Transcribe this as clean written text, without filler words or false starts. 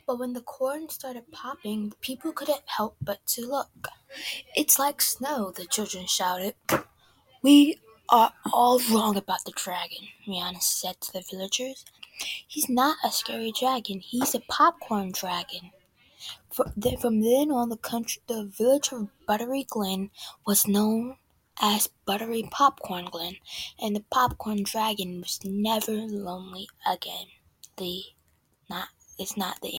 But when the corn started popping, the people couldn't help but to look. "It's like snow," the children shouted. "We are all wrong about the dragon," Rihanna said to the villagers. "He's not a scary dragon, he's a popcorn dragon." From then on, the village of Buttery Glen was known as Buttery Popcorn Glen, and the popcorn dragon was never lonely again. The not it's not the